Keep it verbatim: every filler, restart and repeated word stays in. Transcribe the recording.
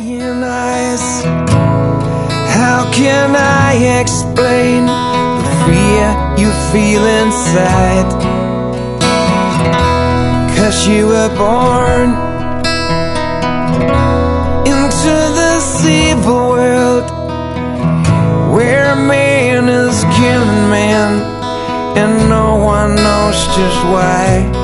crying eyes. How can I explain the fear you feel inside? 'Cause you were born into this evil world where man is killing man, and no one knows just why.